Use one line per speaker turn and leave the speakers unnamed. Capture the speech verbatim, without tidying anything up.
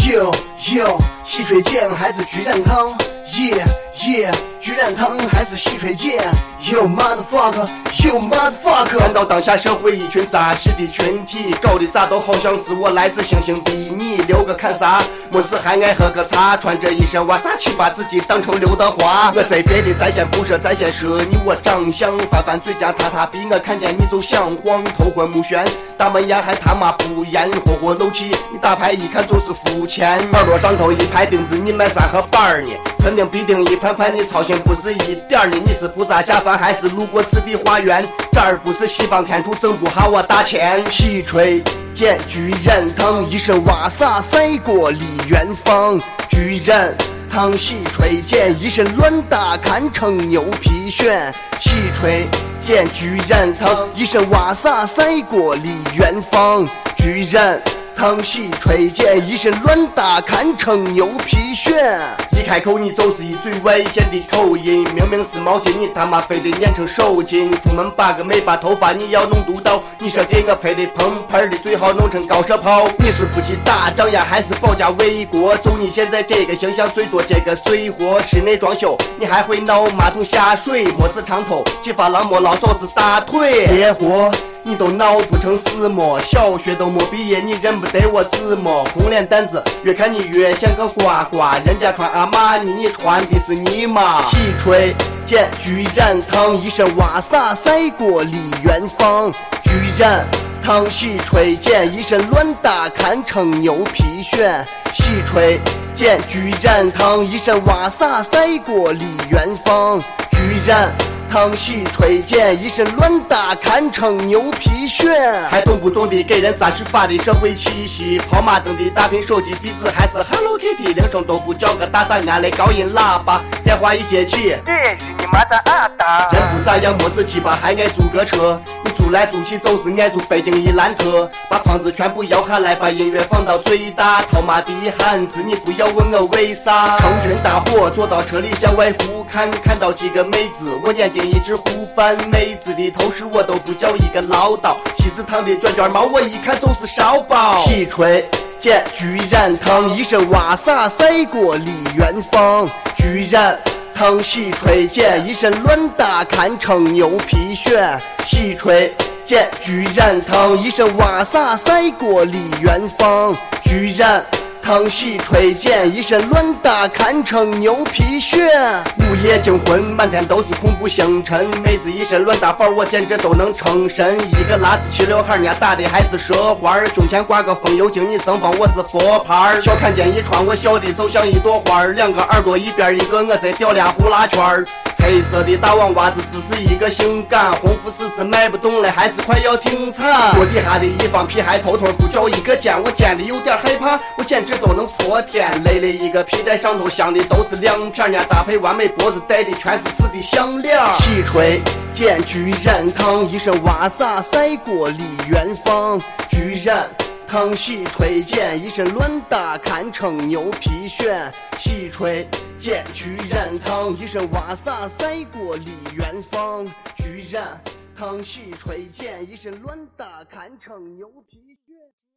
Yo yo， 细水剑还是巨蛋汤 ？Yeah yeah， 巨蛋汤还是细水剑 ？Yo motherfucker，Yo motherfucker。看到当下社会一群杂食的群体，搞得咋都好像是我来自星星的你。留个看啥？没事还爱喝个茶，穿着一身瓦萨去把自己当成刘德华。我在别的在线不设在线设，你我长相翻翻嘴角塌塌，逼我看见你就想慌，头昏目眩，大门眼还他妈不严，火火漏气，你打牌一看就是肤浅，耳朵上头一排钉子，你买三盒板儿呢？肯定必定一盘盘，你操心不是一点儿呢？你是菩萨下凡还是路过此地花园？这儿不是西方天厨，挣不下我大钱。细吹剑巨人汤，一身瓦萨赛过李元芳。巨人汤细吹剑，一身乱打看成牛皮癣。细吹剑巨人汤，一身瓦萨赛过李元芳。巨人汤细吹剑，一身乱打看成牛皮癣。一开口你就是一嘴危险的口音，明明是毛巾，你他妈非得粘成手巾。出门拔个眉把头发你要弄嘟到，你说给我配的蓬盆的最好弄成高射炮。你是不去打仗呀，还是保家卫国？就你现在这个形象，最多这个水货。室内装修你还会闹马桶下水，没事长头金发廊没老手是大腿。别活你都闹不成死么？小学都没毕业，你认不得我字么？红脸蛋子越看你越像个呱呱，人家穿阿玛尼，你穿的是尼玛。细吹剑巨人汤，一身瓦萨赛过李元芳。巨人汤细吹剑，一身乱打看成牛皮癣。细吹剑巨人汤，一身瓦萨赛过李元芳。巨人汤细吹剑，一身乱打看成牛皮癣。还懂不懂的给人暂时发的社会气息，跑马灯的大屏手机壁纸还是 Hello Kitty， 铃声都不叫个大咱安的高音喇叭，电话一接起，这是你妈的阿达。人不咋样没事鸡巴还爱租个车，你租来租去就是爱租北京一兰特，把胖子全部摇下来，把音乐放到最大，他妈的汉子你不要问我为啥。成群大伙坐到车里向外俯瞰，看到几个妹子我眼睛一直呼翻，妹子的头饰我都不叫一个唠叨，西子汤的卷卷毛我一看就是烧包。细吹剑巨人汤，一身瓦萨赛过李元芳。巨人汤细吹剑，一身乱打看成牛皮癣。细吹剑巨人汤，一身瓦萨赛过李元芳。巨人汤细吹剑，一身乱打看成牛皮癣。午夜惊魂，满天都是恐怖星辰，妹子一身乱打法我简直都能成神。一个拉丝齐刘海，人家打的还是蛇花，胸前挂个风油精，你生风我是佛牌。小看见一穿我笑的就像一朵花，两个耳朵一边一个，我在掉俩呼啦圈。黑色的大网袜子只是一个性感，红富士是卖不动了，还是快要停产。脚底下的一方皮还偷偷不叫一个尖，我尖的有点害怕，我简直都能破天。勒了一个皮带，上头镶的都是亮片，人家搭配完美，脖子戴的全是刺的项链。细吹剑巨人汤，一身瓦萨赛过李元芳。巨人汤细吹剑，一身乱打看成牛皮癣。细吹剑巨人汤，一身瓦萨赛过李元芳。巨人汤细吹剑，一身乱打看成牛皮癣。